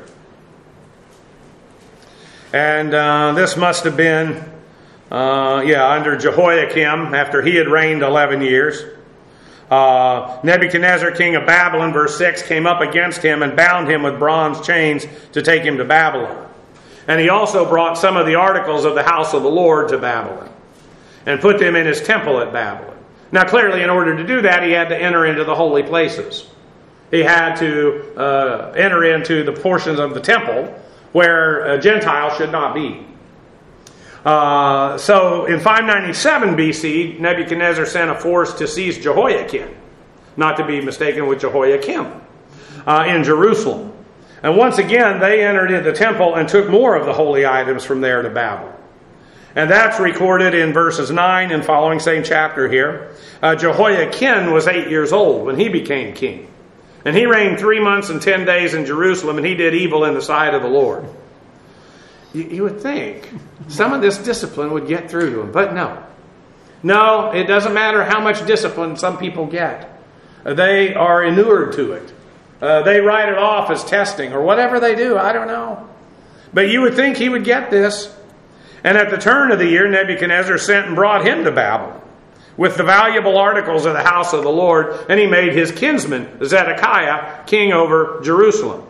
And uh, this must have been, uh, yeah, under Jehoiakim, after he had reigned eleven years. Uh, Nebuchadnezzar, king of Babylon, verse six, came up against him and bound him with bronze chains to take him to Babylon. And he also brought some of the articles of the house of the Lord to Babylon and put them in his temple at Babylon. Now, clearly, in order to do that, he had to enter into the holy places. He had to uh, enter into the portions of the temple where a Gentile should not be. Uh, so in five ninety-seven B C, Nebuchadnezzar sent a force to seize Jehoiakim, not to be mistaken with Jehoiakim, uh, in Jerusalem. And once again, they entered into the temple and took more of the holy items from there to Babylon. And that's recorded in verses nine and following, same chapter here. Uh, Jehoiakim was eight years old when he became king. And he reigned three months and ten days in Jerusalem, and he did evil in the sight of the Lord. You, you would think some of this discipline would get through to him, but no. No, it doesn't matter how much discipline some people get. They are inured to it. Uh, they write it off as testing or whatever they do. I don't know. But you would think he would get this. And at the turn of the year, Nebuchadnezzar sent and brought him to Babylon with the valuable articles of the house of the Lord, and he made his kinsman Zedekiah king over Jerusalem.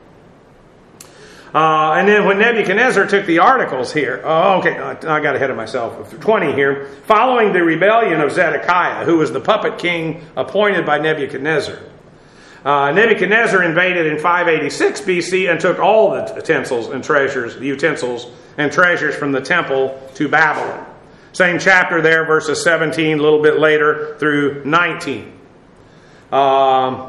Uh, and then when Nebuchadnezzar took the articles here, oh, okay, I got ahead of myself. twenty here. Following the rebellion of Zedekiah, who was the puppet king appointed by Nebuchadnezzar, uh, Nebuchadnezzar invaded in five eighty-six B C and took all the utensils and treasures, the utensils and treasures from the temple to Babylon. Same chapter there, verses seventeen, a little bit later through nineteen. Um,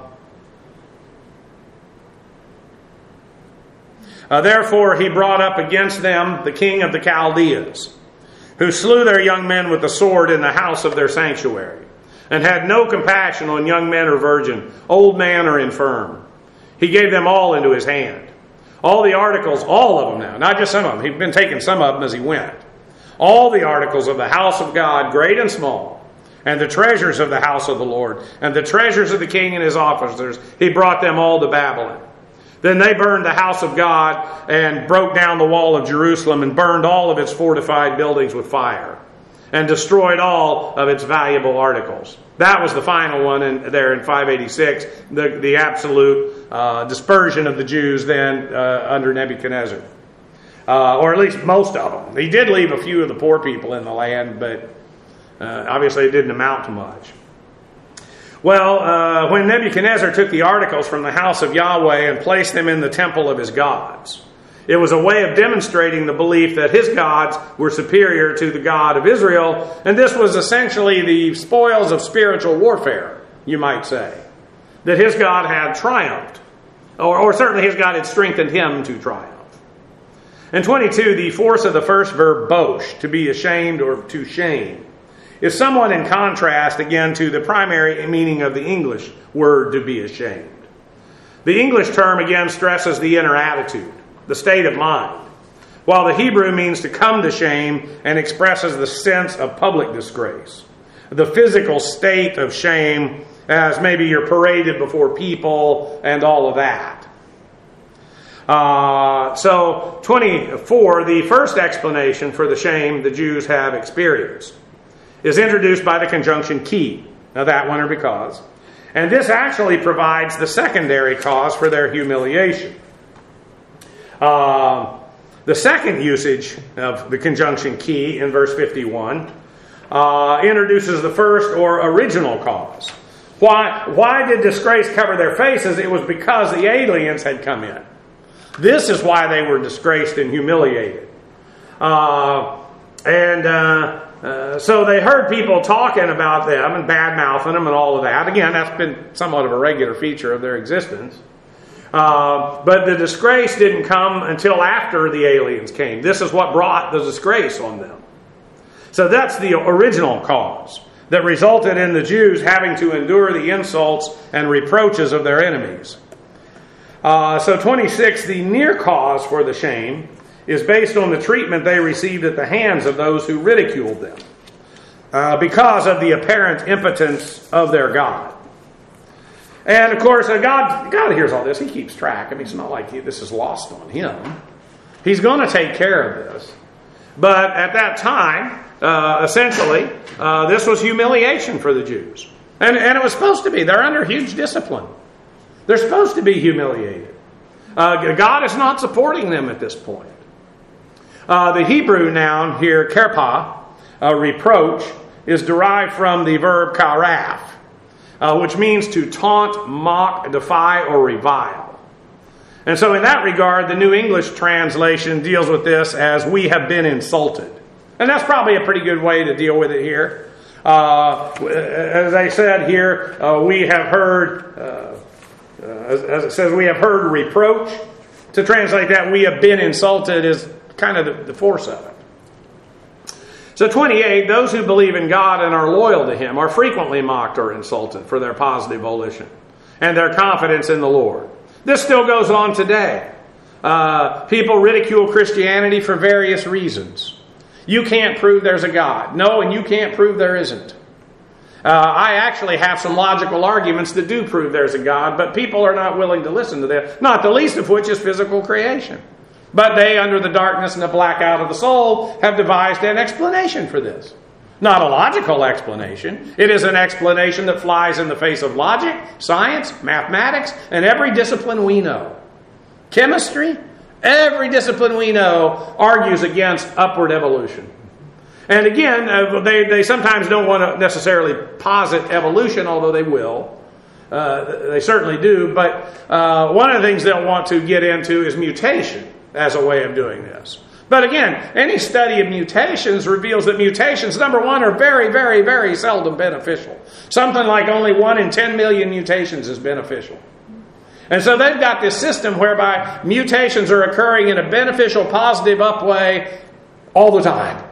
uh, Therefore he brought up against them the king of the Chaldeans, who slew their young men with the sword in the house of their sanctuary, and had no compassion on young men or virgin, old man or infirm. He gave them all into his hand. All the articles, all of them now, not just some of them. He'd been taking some of them as he went. All the articles of the house of God, great and small, and the treasures of the house of the Lord, and the treasures of the king and his officers, he brought them all to Babylon. Then they burned the house of God and broke down the wall of Jerusalem and burned all of its fortified buildings with fire and destroyed all of its valuable articles. That was the final one in, there in five eighty-six, the, the absolute uh, dispersion of the Jews then uh, under Nebuchadnezzar. Uh, or at least most of them. He did leave a few of the poor people in the land, but uh, obviously it didn't amount to much. Well, uh, when Nebuchadnezzar took the articles from the house of Yahweh and placed them in the temple of his gods, it was a way of demonstrating the belief that his gods were superior to the God of Israel, and this was essentially the spoils of spiritual warfare, you might say. That his God had triumphed, or, or certainly his God had strengthened him to triumph. And twenty-two, the force of the first verb, bosh, to be ashamed or to shame, is somewhat in contrast again to the primary meaning of the English word to be ashamed. The English term again stresses the inner attitude, the state of mind, while the Hebrew means to come to shame and expresses the sense of public disgrace, the physical state of shame, as maybe you're paraded before people and all of that. Uh, so, twenty-four, the first explanation for the shame the Jews have experienced is introduced by the conjunction ki. Now that one or because. And this actually provides the secondary cause for their humiliation. Uh, the second usage of the conjunction ki in verse fifty-one uh, introduces the first or original cause. Why, why did disgrace cover their faces? It was because the aliens had come in. This is why they were disgraced and humiliated. Uh, and uh, uh, so they heard people talking about them and bad-mouthing them and all of that. Again, that's been somewhat of a regular feature of their existence. Uh, but the disgrace didn't come until after the aliens came. This is what brought the disgrace on them. So that's the original cause that resulted in the Jews having to endure the insults and reproaches of their enemies. Uh, so twenty-six, the near cause for the shame is based on the treatment they received at the hands of those who ridiculed them uh, because of the apparent impotence of their God. And of course, uh, God, God hears all this. He keeps track. I mean, it's not like he, this is lost on him. He's going to take care of this. But at that time, uh, essentially, uh, this was humiliation for the Jews. And, and it was supposed to be. They're under huge discipline. They're supposed to be humiliated. Uh, God is not supporting them at this point. Uh, the Hebrew noun here, kerpa, uh, reproach, is derived from the verb karaf, uh, which means to taunt, mock, defy, or revile. And so in that regard, the New English translation deals with this as we have been insulted. And that's probably a pretty good way to deal with it here. Uh, as I said here, uh, we have heard, uh, uh, as, as it says, we have heard reproach. To translate that, we have been insulted is kind of the, the force of it. So twenty-eight, those who believe in God and are loyal to Him are frequently mocked or insulted for their positive volition and their confidence in the Lord. This still goes on today. Uh, people ridicule Christianity for various reasons. You can't prove there's a God. No, and you can't prove there isn't. Uh, I actually have some logical arguments that do prove there's a God, but people are not willing to listen to them, not the least of which is physical creation. But they, under the darkness and the blackout of the soul, have devised an explanation for this. Not a logical explanation. It is an explanation that flies in the face of logic, science, mathematics, and every discipline we know. Chemistry, every discipline we know argues against upward evolution. And again, uh, they, they sometimes don't want to necessarily posit evolution, although they will. Uh, they certainly do. But uh, one of the things they'll want to get into is mutation as a way of doing this. But again, any study of mutations reveals that mutations, number one, are very, very, very seldom beneficial. Something like only one in ten million mutations is beneficial. And so they've got this system whereby mutations are occurring in a beneficial, positive up way all the time.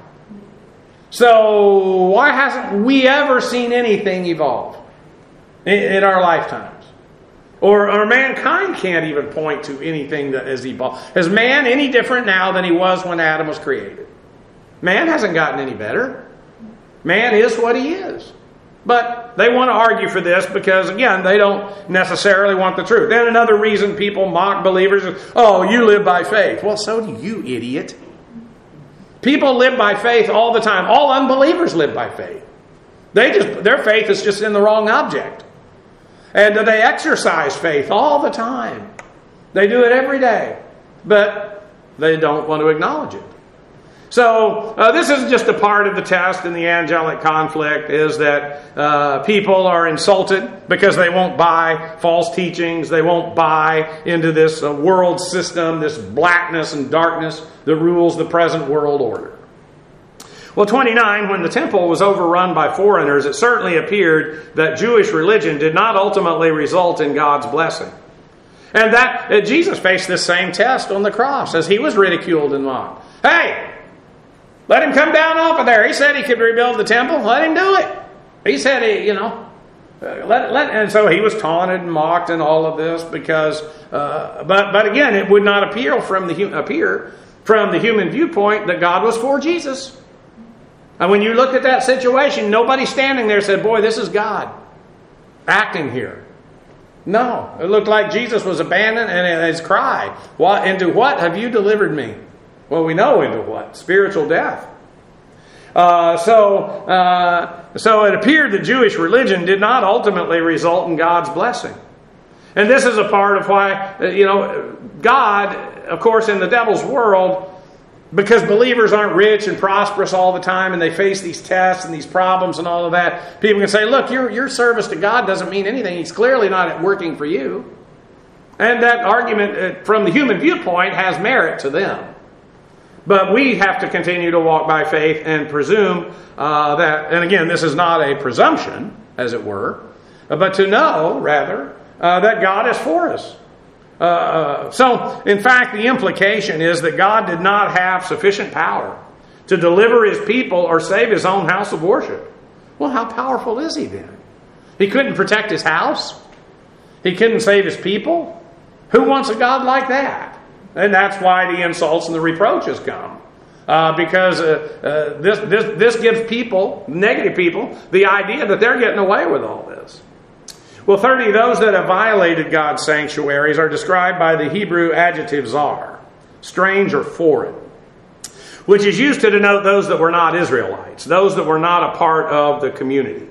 So why hasn't we ever seen anything evolve in, in our lifetimes? Or, or mankind can't even point to anything that has evolved. Is man any different now than he was when Adam was created? Man hasn't gotten any better. Man is what he is. But they want to argue for this because, again, they don't necessarily want the truth. Then another reason people mock believers is, oh, you live by faith. Well, so do you, idiot. People live by faith all the time. All unbelievers live by faith. They just their faith is just in the wrong object. And they exercise faith all the time. They do it every day. But they don't want to acknowledge it. So uh, this is just a part of the test in the angelic conflict, is that uh, people are insulted because they won't buy false teachings. They won't buy into this uh, world system, this blackness and darkness that rules the present world order. Well, twenty-nine, when the temple was overrun by foreigners, it certainly appeared that Jewish religion did not ultimately result in God's blessing. And that uh, Jesus faced this same test on the cross as he was ridiculed and mocked. Hey, let him come down off of there. He said he could rebuild the temple. Let him do it. He said, he, you know, uh, let, let, and so he was taunted and mocked and all of this because, uh, but but again, it would not appear from the appear from the human viewpoint that God was for Jesus. And when you look at that situation, nobody standing there said, boy, this is God acting here. No, it looked like Jesus was abandoned, and his cry, what, into what have you delivered me? Well, we know into what? Spiritual death. Uh, so, uh, so it appeared that Jewish religion did not ultimately result in God's blessing. And this is a part of why, you know, God, of course, in the devil's world, because believers aren't rich and prosperous all the time and they face these tests and these problems and all of that, people can say, look, your, your service to God doesn't mean anything. He's clearly not working for you. And that argument from the human viewpoint has merit to them. But we have to continue to walk by faith and presume uh, that, and again, this is not a presumption, as it were, but to know, rather, uh, that God is for us. Uh, so, in fact, the implication is that God did not have sufficient power to deliver His people or save His own house of worship. Well, how powerful is He then? He couldn't protect His house. He couldn't save His people. Who wants a God like that? And that's why the insults and the reproaches come. Uh, because uh, uh, this, this, this gives people, negative people, the idea that they're getting away with all this. Well, thirty, those that have violated God's sanctuaries are described by the Hebrew adjective zar, strange or foreign, which is used to denote those that were not Israelites, those that were not a part of the community.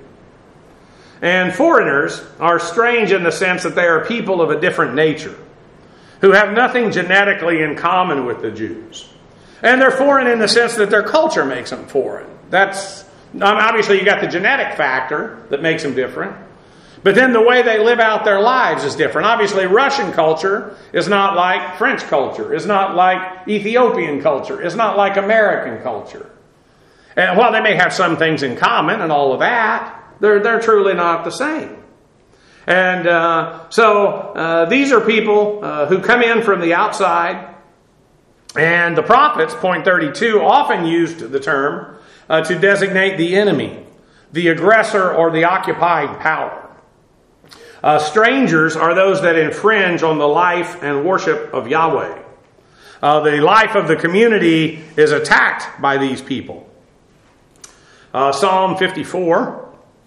And foreigners are strange in the sense that they are people of a different nature, who have nothing genetically in common with the Jews. And they're foreign in the sense that their culture makes them foreign. That's obviously you got the genetic factor that makes them different. But then the way they live out their lives is different. Obviously, Russian culture is not like French culture, is not like Ethiopian culture, is not like American culture. And while they may have some things in common and all of that, they're, they're truly not the same. And uh, so uh, these are people uh, who come in from the outside. And the prophets, point thirty-two, often used the term uh, to designate the enemy, the aggressor, or the occupying power. Uh, strangers are those that infringe on the life and worship of Yahweh. Uh, the life of the community is attacked by these people. Uh, Psalm fifty-four.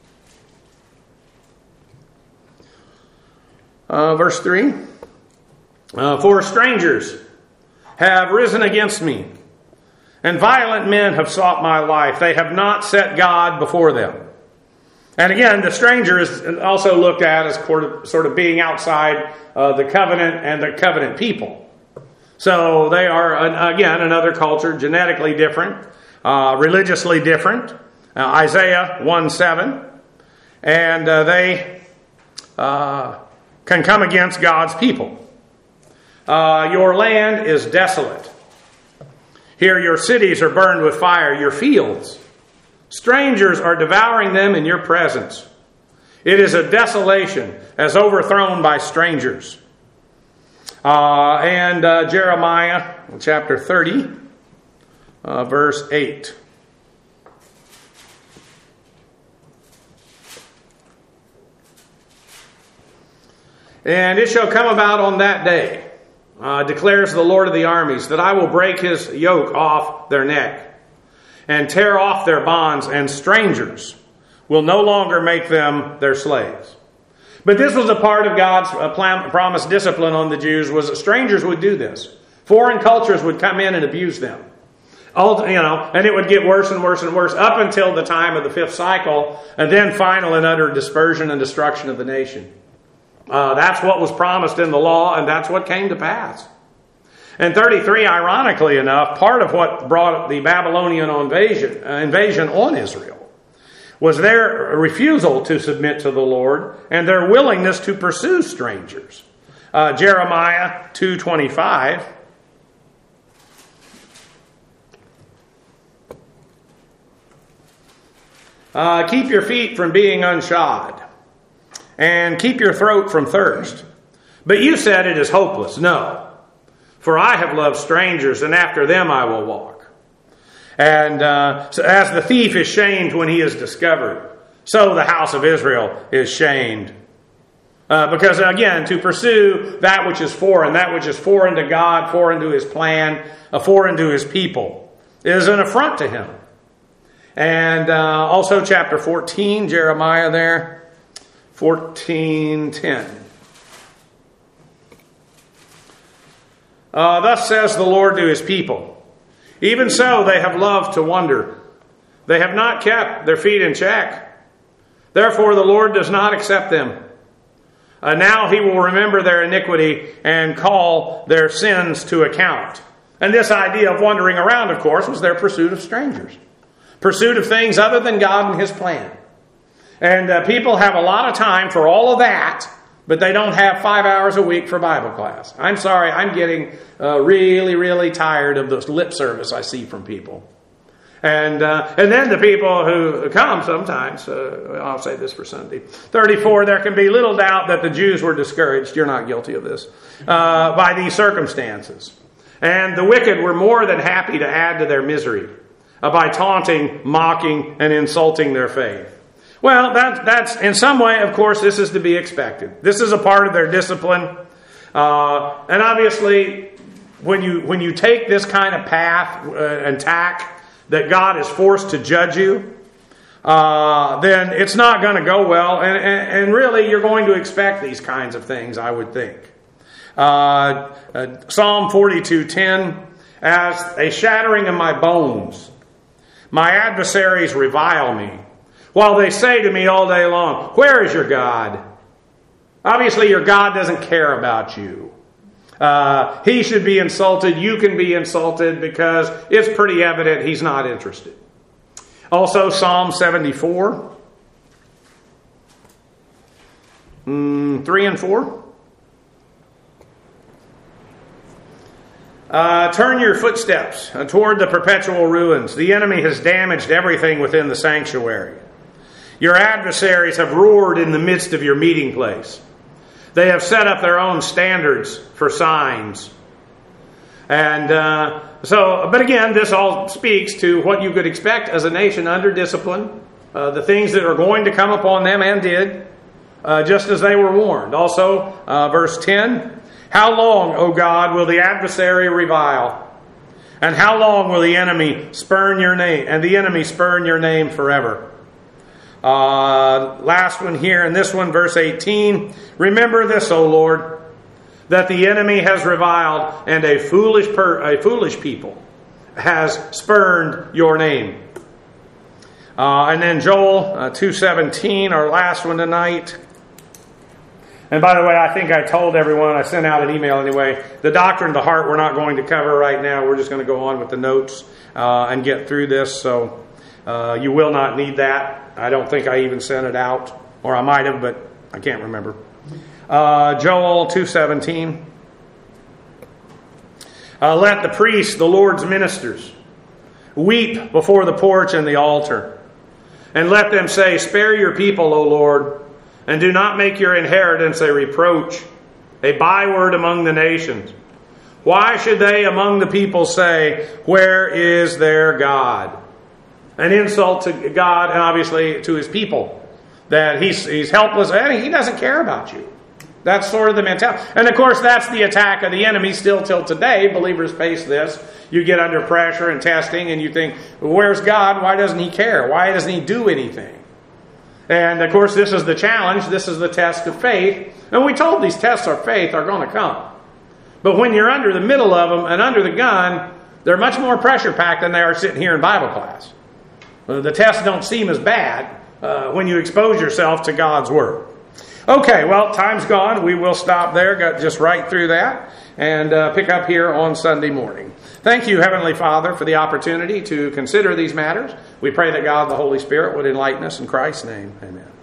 Uh, verse three, uh, for strangers have risen against me, and violent men have sought my life. They have not set God before them. And again, the stranger is also looked at as sort of being outside uh, the covenant and the covenant people. So they are, again, another culture, genetically different, uh, religiously different. Uh, Isaiah one seven. And uh, they... Uh, can come against God's people. Uh, your land is desolate. Here your cities are burned with fire, your fields. Strangers are devouring them in your presence. It is a desolation as overthrown by strangers. Uh, and uh, Jeremiah chapter thirty, uh, verse eight. And it shall come about on that day, uh, declares the Lord of the armies, that I will break his yoke off their neck and tear off their bonds, and strangers will no longer make them their slaves. But this was a part of God's uh, plan, promised discipline on the Jews, was that strangers would do this. Foreign cultures would come in and abuse them. All, you know, and it would get worse and worse and worse up until the time of the fifth cycle, and then final and utter dispersion and destruction of the nation. Uh, that's what was promised in the law, and that's what came to pass. And thirty-three, ironically enough, part of what brought the Babylonian invasion, uh, invasion on Israel was their refusal to submit to the Lord and their willingness to pursue strangers. Uh, Jeremiah two twenty-five. Uh, keep your feet from being unshod, and keep your throat from thirst. But you said it is hopeless. No, for I have loved strangers, and after them I will walk. And uh, so as the thief is shamed when he is discovered, so the house of Israel is shamed. Uh, because again, to pursue that which is foreign, that which is foreign to God, foreign to his plan, uh, foreign to his people, is an affront to him. And uh, also chapter fourteen, Jeremiah there, fourteen ten. Uh, Thus says the Lord to his people, even so they have loved to wander. They have not kept their feet in check. Therefore the Lord does not accept them. Uh, now he will remember their iniquity and call their sins to account. And this idea of wandering around, of course, was their pursuit of strangers. Pursuit of things other than God and His plan. And uh, people have a lot of time for all of that, but they don't have five hours a week for Bible class. I'm sorry, I'm getting uh, really, really tired of this lip service I see from people. And uh, and then the people who come sometimes, uh, I'll say this for Sunday, thirty-four, there can be little doubt that the Jews were discouraged, you're not guilty of this, uh, by these circumstances. And the wicked were more than happy to add to their misery uh, by taunting, mocking, and insulting their faith. Well, that, that's in some way, of course, this is to be expected. This is a part of their discipline. Uh, and obviously, when you when you take this kind of path uh, and tack, that God is forced to judge you, uh, then it's not going to go well. And, and, and really, you're going to expect these kinds of things, I would think. Uh, uh, Psalm forty-two ten, as a shattering of my bones, my adversaries revile me, while they say to me all day long, where is your God? Obviously, your God doesn't care about you. Uh, he should be insulted. You can be insulted because it's pretty evident He's not interested. Also, Psalm seventy-four, mm, three and four. Uh, turn your footsteps toward the perpetual ruins. The enemy has damaged everything within the sanctuary. Your adversaries have roared in the midst of your meeting place. They have set up their own standards for signs. And uh, so, but again, this all speaks to what you could expect as a nation under discipline. Uh, the things that are going to come upon them and did, uh, just as they were warned. Also, uh, verse ten, how long, O God, will the adversary revile? And how long will the enemy spurn your name, and the enemy spurn your name forever? Uh, last one here, and this one, verse eighteen. Remember this, O Lord, that the enemy has reviled, and a foolish per, a foolish people has spurned your name. Uh, and then Joel uh, two seventeen, our last one tonight. And by the way, I think I told everyone, I sent out an email anyway, the doctrine of the heart we're not going to cover right now. We're just going to go on with the notes uh, and get through this. So uh, you will not need that. I don't think I even sent it out, or I might have, but I can't remember. Uh, Joel two seventeen. Uh, let the priests, the Lord's ministers, weep before the porch and the altar, and let them say, spare your people, O Lord, and do not make your inheritance a reproach, a byword among the nations. Why should they among the people say, where is their God? An insult to God and obviously to His people. That he's, he's helpless and He doesn't care about you. That's sort of the mentality. And of course that's the attack of the enemy still till today. Believers face this. You get under pressure and testing and you think, well, where's God? Why doesn't He care? Why doesn't He do anything? And of course this is the challenge. This is the test of faith. And we told these tests of faith are going to come. But when you're under the middle of them and under the gun, they're much more pressure packed than they are sitting here in Bible class. The tests don't seem as bad uh, when you expose yourself to God's Word. Okay, well, time's gone. We will stop there, got just right through that, and uh, pick up here on Sunday morning. Thank you, Heavenly Father, for the opportunity to consider these matters. We pray that God, the Holy Spirit, would enlighten us in Christ's name. Amen.